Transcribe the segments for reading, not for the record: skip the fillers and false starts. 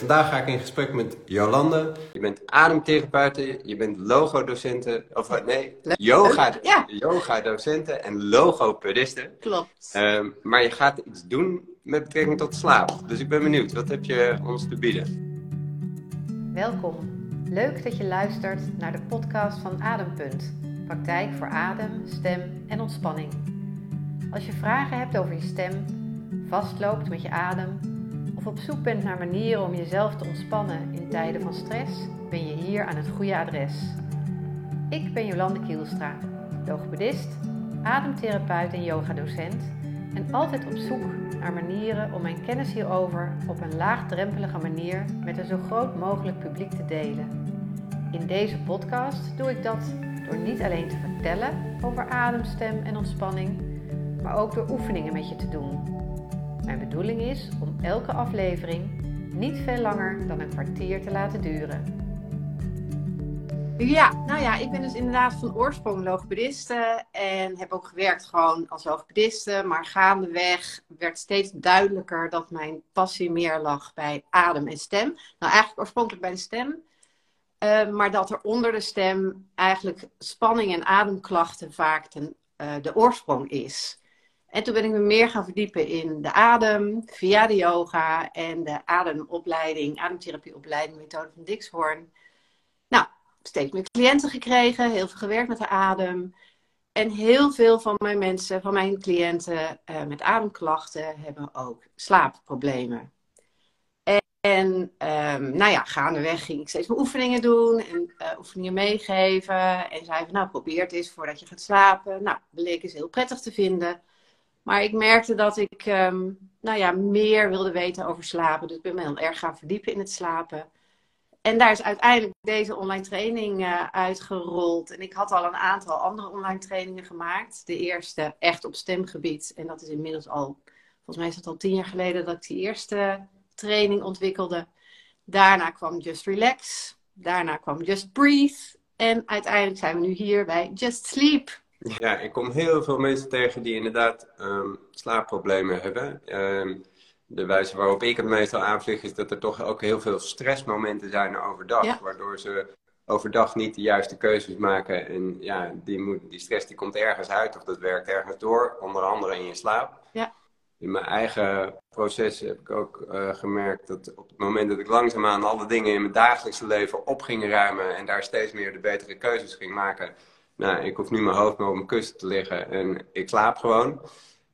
Vandaag ga ik in gesprek met Jolande. Je bent ademtherapeute, je bent logodocente, yoga-docente en logopediste. Klopt. Maar je gaat iets doen met betrekking tot slaap. Dus ik ben benieuwd, wat heb je ons te bieden? Welkom. Leuk dat je luistert naar de podcast van Adempunt. Praktijk voor adem, stem en ontspanning. Als je vragen hebt over je stem, vastloopt met je adem of op zoek bent naar manieren om jezelf te ontspannen in tijden van stress, ben je hier aan het goede adres. Ik ben Jolande Kielstra, logopedist, ademtherapeut en yogadocent en altijd op zoek naar manieren om mijn kennis hierover op een laagdrempelige manier met een zo groot mogelijk publiek te delen. In deze podcast doe ik dat door niet alleen te vertellen over adem, stem en ontspanning, maar ook door oefeningen met je te doen. Mijn bedoeling is om elke aflevering niet veel langer dan een kwartier te laten duren. Ja, ik ben dus inderdaad van oorsprong logopediste en heb ook gewerkt gewoon als logopediste. Maar gaandeweg werd steeds duidelijker dat mijn passie meer lag bij adem en stem. Nou, eigenlijk oorspronkelijk bij de stem. Maar dat er onder de stem eigenlijk spanning en ademklachten vaak de oorsprong is. En toen ben ik me meer gaan verdiepen in de adem via de yoga en de ademtherapieopleiding methode van Dixhoorn. Nou, steeds meer cliënten gekregen, heel veel gewerkt met de adem. En heel veel van mijn cliënten met ademklachten hebben ook slaapproblemen. En gaandeweg ging ik steeds meer oefeningen doen en oefeningen meegeven. En zei van, probeer het eens voordat je gaat slapen. Nou, bleek eens heel prettig te vinden. Maar ik merkte dat ik meer wilde weten over slapen. Dus ik ben me heel erg gaan verdiepen in het slapen. En daar is uiteindelijk deze online training uitgerold. En ik had al een aantal andere online trainingen gemaakt. De eerste echt op stemgebied. En dat is inmiddels volgens mij is het al 10 jaar geleden dat ik die eerste training ontwikkelde. Daarna kwam Just Relax. Daarna kwam Just Breathe. En uiteindelijk zijn we nu hier bij Just Sleep. Ja, ik kom heel veel mensen tegen die inderdaad slaapproblemen hebben. De wijze waarop ik het meestal aanvlieg is dat er toch ook heel veel stressmomenten zijn overdag. Ja. Waardoor ze overdag niet de juiste keuzes maken. En ja, die stress die komt ergens uit of dat werkt ergens door. Onder andere in je slaap. Ja. In mijn eigen proces heb ik ook gemerkt dat op het moment dat ik langzaamaan alle dingen in mijn dagelijkse leven op ging ruimen. En daar steeds meer de betere keuzes ging maken. Nou, ik hoef nu mijn hoofd maar op mijn kussen te liggen en ik slaap gewoon.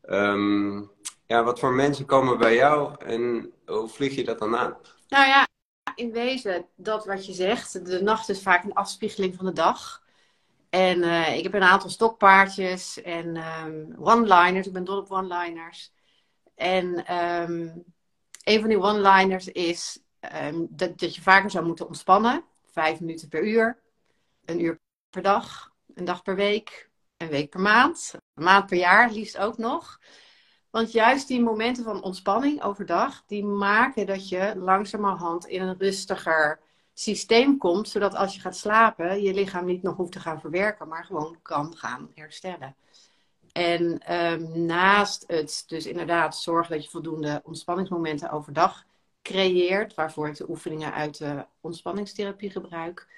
Wat voor mensen komen bij jou en hoe vlieg je dat dan aan? Nou ja, in wezen, dat wat je zegt. De nacht is vaak een afspiegeling van de dag. En ik heb een aantal stokpaardjes en one-liners. Ik ben dol op one-liners. En een van die one-liners is dat je vaker zou moeten ontspannen. 5 minuten per uur, 1 uur per dag, 1 dag per week, 1 week per maand, 1 maand per jaar, liefst ook nog. Want juist die momenten van ontspanning overdag, die maken dat je langzamerhand in een rustiger systeem komt. Zodat als je gaat slapen, je lichaam niet nog hoeft te gaan verwerken, maar gewoon kan gaan herstellen. En naast het dus inderdaad zorgen dat je voldoende ontspanningsmomenten overdag creëert, waarvoor ik de oefeningen uit de ontspanningstherapie gebruik,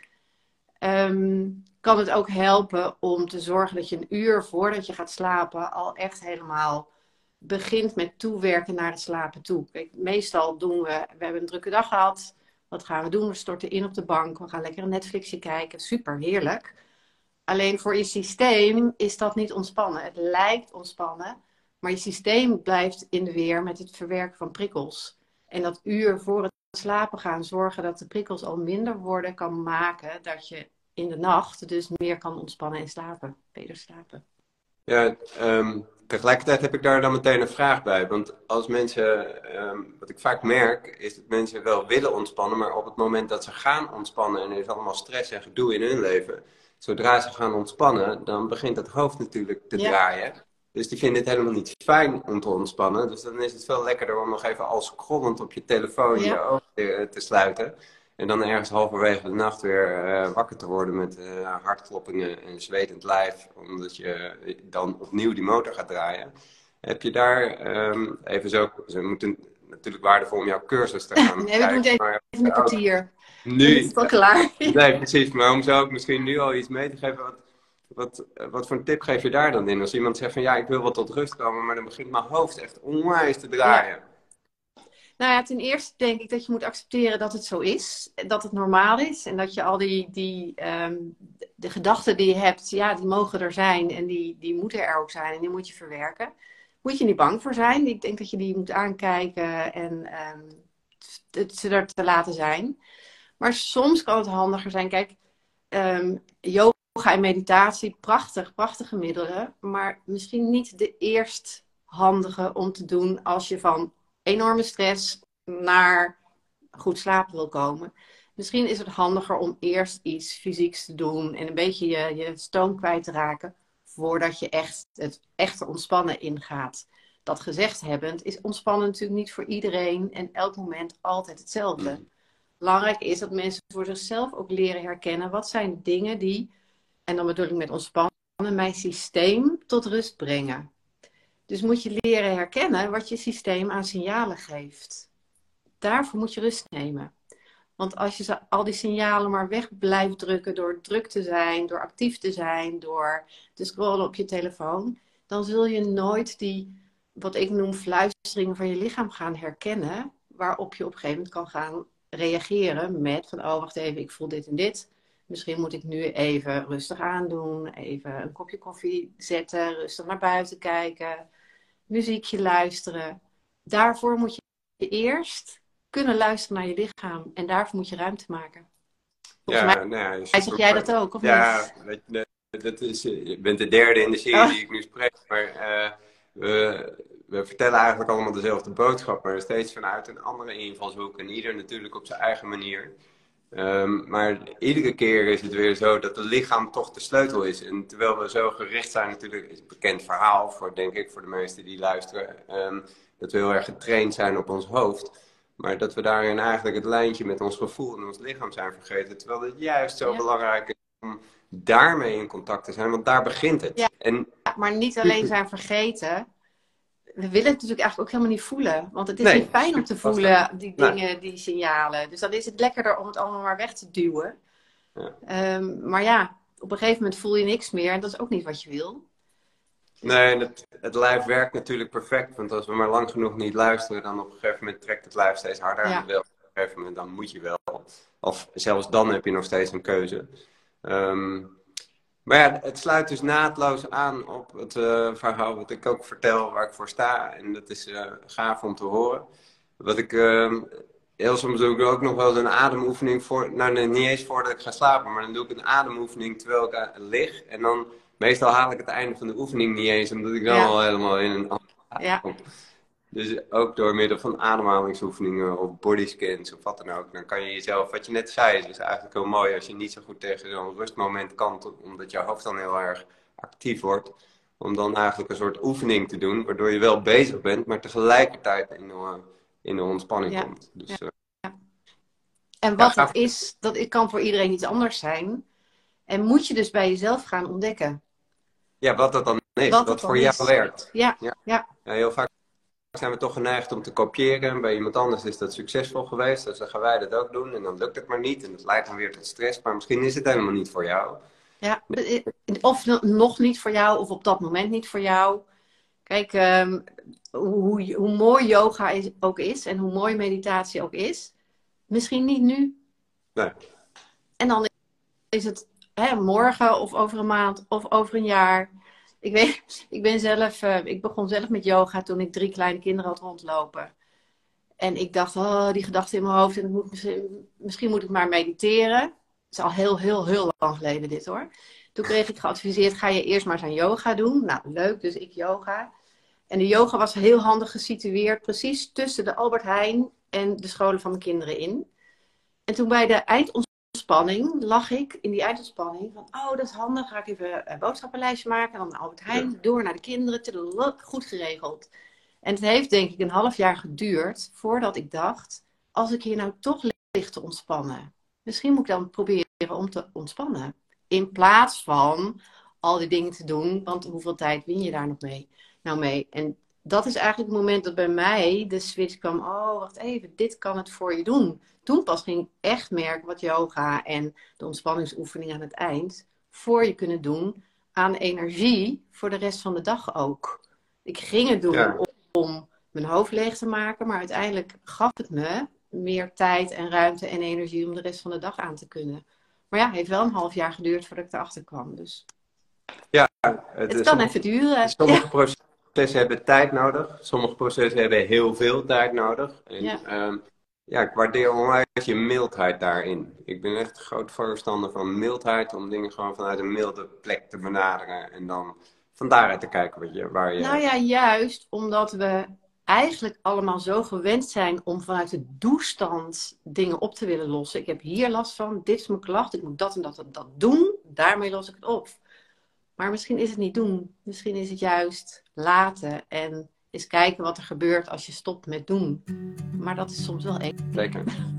kan het ook helpen om te zorgen dat je 1 uur voordat je gaat slapen al echt helemaal begint met toewerken naar het slapen toe. Kijk, meestal doen we hebben een drukke dag gehad. Wat gaan we doen? We storten in op de bank. We gaan lekker een Netflixje kijken. Super, heerlijk. Alleen voor je systeem is dat niet ontspannen. Het lijkt ontspannen, maar je systeem blijft in de weer met het verwerken van prikkels. En dat uur voor het slapen gaan zorgen dat de prikkels al minder worden, kan maken dat je in de nacht dus meer kan ontspannen en slapen. Beter slapen. Ja, tegelijkertijd heb ik daar dan meteen een vraag bij. Want als mensen, wat ik vaak merk, is dat mensen wel willen ontspannen, maar op het moment dat ze gaan ontspannen en er is allemaal stress en gedoe in hun leven, zodra ze gaan ontspannen, dan begint het hoofd natuurlijk te draaien. Dus die vinden het helemaal niet fijn om te ontspannen. Dus dan is het veel lekkerder om nog even al scrollend op je telefoon je ogen te sluiten. En dan ergens halverwege de nacht weer wakker te worden met hartkloppingen en zwetend lijf. Omdat je dan opnieuw die motor gaat draaien. Heb je daar even zo, we moeten natuurlijk waardevol om jouw cursus te gaan Nee, we doen het even, maar, even een kwartier. Dan nu, is het al klaar. nee, precies. Maar om zo ook misschien nu al iets mee te geven. Wat voor een tip geef je daar dan in? Als iemand zegt van ja, ik wil wat tot rust komen, maar dan begint mijn hoofd echt onwijs te draaien. Ja. Nou ja, ten eerste denk ik dat je moet accepteren dat het zo is. Dat het normaal is. En dat je al de gedachten die je hebt, ja, die mogen er zijn. En die moeten er ook zijn. En die moet je verwerken. Moet je niet bang voor zijn. Ik denk dat je die moet aankijken en ze er te laten zijn. Maar soms kan het handiger zijn. Kijk, yoga en meditatie, prachtige middelen. Maar misschien niet de eerst handige om te doen als je van enorme stress naar goed slapen wil komen. Misschien is het handiger om eerst iets fysieks te doen en een beetje je stoom kwijt te raken voordat je echt het echte ontspannen ingaat. Dat gezegd hebbend is ontspannen natuurlijk niet voor iedereen en elk moment altijd hetzelfde. Belangrijk is dat mensen voor zichzelf ook leren herkennen wat zijn dingen die, en dan bedoel ik met ontspannen, mijn systeem tot rust brengen. Dus moet je leren herkennen wat je systeem aan signalen geeft. Daarvoor moet je rust nemen. Want als je al die signalen maar weg blijft drukken door druk te zijn, door actief te zijn, door te scrollen op je telefoon, dan zul je nooit die, wat ik noem, fluisteringen van je lichaam gaan herkennen, waarop je op een gegeven moment kan gaan reageren met van, oh wacht even, ik voel dit en dit. Misschien moet ik nu even rustig aandoen, even een kopje koffie zetten, rustig naar buiten kijken, muziekje luisteren. Daarvoor moet je eerst kunnen luisteren naar je lichaam. En daarvoor moet je ruimte maken. Volgens mij zeg jij dat ook, of niet? Weet je, dat is, je bent de derde in de serie die ik nu spreek. Maar we vertellen eigenlijk allemaal dezelfde boodschap. Maar steeds vanuit een andere invalshoek. En ieder natuurlijk op zijn eigen manier. Maar iedere keer is het weer zo dat het lichaam toch de sleutel is. En terwijl we zo gericht zijn, natuurlijk is het een bekend verhaal voor, denk ik, voor de meesten die luisteren. Dat we heel erg getraind zijn op ons hoofd. Maar dat we daarin eigenlijk het lijntje met ons gevoel en ons lichaam zijn vergeten. Terwijl het juist zo belangrijk is om daarmee in contact te zijn. Want daar begint het. Ja, en... maar niet alleen zijn vergeten. We willen het natuurlijk eigenlijk ook helemaal niet voelen. Want het is niet fijn om te voelen, die dingen, die signalen. Dus dan is het lekkerder om het allemaal maar weg te duwen. Ja. Maar ja, op een gegeven moment voel je niks meer. En dat is ook niet wat je wil. Nee, het lijf werkt natuurlijk perfect. Want als we maar lang genoeg niet luisteren, dan op een gegeven moment trekt het lijf steeds harder. Ja. En op een gegeven moment dan moet je wel. Of zelfs dan heb je nog steeds een keuze. Maar ja, het sluit dus naadloos aan op het verhaal wat ik ook vertel, waar ik voor sta. En dat is gaaf om te horen. Wat ik heel soms doe ik ook nog wel eens een ademoefening voor. Nou, niet eens voordat ik ga slapen, maar dan doe ik een ademoefening terwijl ik lig. En dan meestal haal ik het einde van de oefening niet eens, omdat ik dan al helemaal in een andere kom. Dus ook door middel van ademhalingsoefeningen of bodyscans of wat dan ook. Dan kan je jezelf, wat je net zei, is eigenlijk heel mooi als je niet zo goed tegen zo'n rustmoment kan. Omdat je hoofd dan heel erg actief wordt. Om dan eigenlijk een soort oefening te doen. Waardoor je wel bezig bent, maar tegelijkertijd in de ontspanning komt. Dus, En wat dat is, dat kan voor iedereen iets anders zijn. En moet je dus bij jezelf gaan ontdekken. Ja, wat dat dan is. Wat voor jou werkt. Ja. Heel vaak zijn we toch geneigd om te kopiëren. Bij iemand anders is dat succesvol geweest. Dus dan gaan wij dat ook doen. En dan lukt het maar niet. En dat leidt dan weer tot stress. Maar misschien is het helemaal niet voor jou. Ja, of nog niet voor jou. Of op dat moment niet voor jou. Kijk, hoe mooi yoga ook is. En hoe mooi meditatie ook is. Misschien niet nu. Nee. En dan is het morgen of over een maand of over een jaar. Ik begon zelf met yoga toen ik 3 kleine kinderen had rondlopen. En ik dacht, die gedachten in mijn hoofd. En misschien moet ik maar mediteren. Het is al heel lang geleden dit hoor. Toen kreeg ik geadviseerd, ga je eerst maar eens aan yoga doen. Nou, leuk, dus ik yoga. En de yoga was heel handig gesitueerd. Precies tussen de Albert Heijn en de scholen van mijn kinderen in. En toen bij de eindontspanning lag ik in die eindontspanning van, dat is handig, ga ik even een boodschappenlijstje maken. En dan Albert Heijn, door naar de kinderen, goed geregeld. En het heeft denk ik een half jaar geduurd voordat ik dacht, als ik hier nou toch lig te ontspannen. Misschien moet ik dan proberen om te ontspannen. In plaats van al die dingen te doen, want hoeveel tijd win je daar nog mee? En dat is eigenlijk het moment dat bij mij de switch kwam. Oh, wacht even, dit kan het voor je doen. Toen pas ging ik echt merken wat yoga en de ontspanningsoefening aan het eind voor je kunnen doen aan energie voor de rest van de dag ook. Ik ging het doen om mijn hoofd leeg te maken, maar uiteindelijk gaf het me meer tijd en ruimte en energie om de rest van de dag aan te kunnen. Maar ja, het heeft wel een half jaar geduurd voordat ik erachter kwam. Dus Ja, het kan even duren. Sommige processen hebben tijd nodig. Sommige processen hebben heel veel tijd nodig. En, ik waardeer onwijs je mildheid daarin. Ik ben echt een groot voorstander van mildheid. Om dingen gewoon vanuit een milde plek te benaderen. En dan van daaruit te kijken waar je... Nou ja, juist omdat we eigenlijk allemaal zo gewend zijn om vanuit de doestand dingen op te willen lossen. Ik heb hier last van, dit is mijn klacht, ik moet dat en dat en dat doen. Daarmee los ik het op. Maar misschien is het niet doen. Misschien is het juist laten en eens kijken wat er gebeurt als je stopt met doen. Maar dat is soms wel eng. Zeker.